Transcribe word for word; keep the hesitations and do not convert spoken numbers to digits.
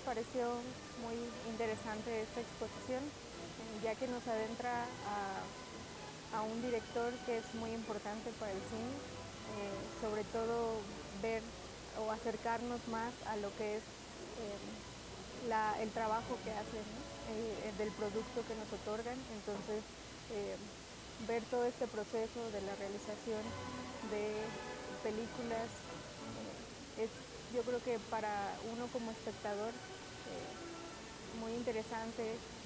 pareció muy interesante esta exposición, eh, ya que nos adentra a, a un director que es muy importante para el cine, eh, sobre todo ver o acercarnos más a lo que es em, la, el trabajo que hacen, ¿no? Eh, eh, del producto que nos otorgan. Entonces, eh, ver todo este proceso de la realización de películas eh, es, yo creo que para uno como espectador, eh, muy interesante